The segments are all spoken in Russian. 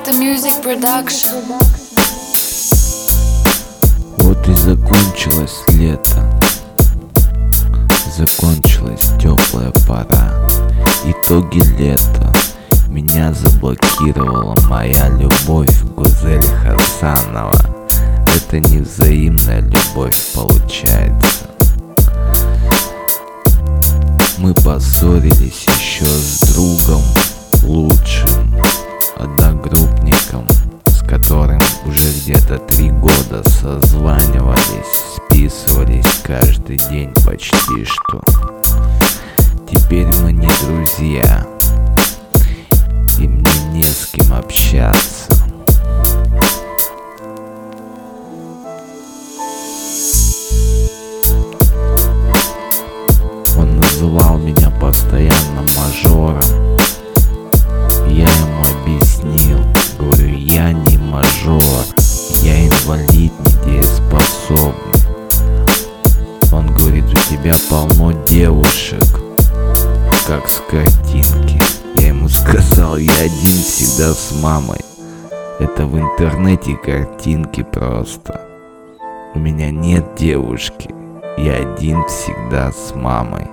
Sparta Music Production. Вот и закончилось лето, закончилась теплая пора. Итоги лета. Меня заблокировала моя любовь, Гузель Хасанова. Это невзаимная любовь получается. Мы поссорились еще с другом, лучшим одногруппником, с которым уже где-то 3 года созванивались, списывались каждый день почти что. Теперь мы не друзья, и мне не с кем общаться. Он называл меня постоянно мажором. Я ему объяснил, говорю, я не мажор, я инвалид недееспособный. Он говорит, у тебя полно девушек, как с картинки. Я ему сказал, я один всегда с мамой. Это в интернете картинки просто. У меня нет девушки, я один всегда с мамой.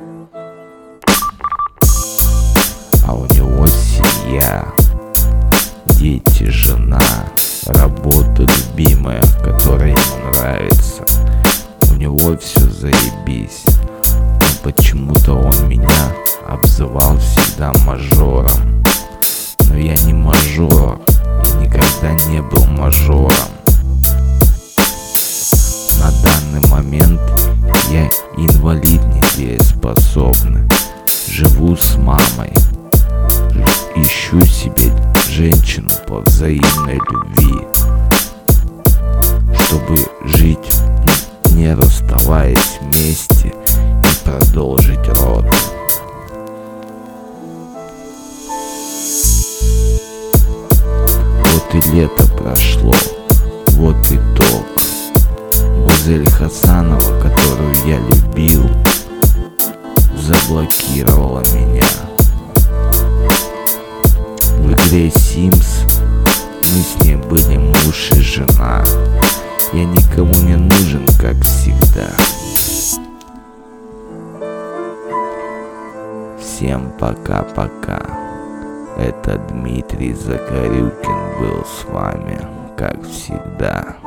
А у него семья, дети, жена, работа любимая, которая ему нравится. У него все заебись. Но почему-то он меня обзывал всегда мажором. Но я не мажор, я никогда не был мажором. На данный момент я инвалид недееспособный. Живу с мамой. Ищу себе женщину по взаимной любви, чтобы жить, не расставаясь вместе, и продолжить род. Вот и лето прошло, вот итог. Гузель Хасанова, которую я любил, заблокировала меня. В игре Sims мы с ней были муж и жена. Я никому не нужен, как всегда. Всем пока-пока. Это Дмитрий Закарюкин был с вами, как всегда.